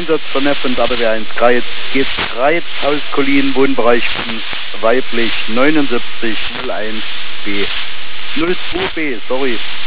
Einsatz von F und RTW 1 Greiz, geht Greiz aus Kolin, Wohnbereich 5, weiblich 79 01B. 02B, sorry.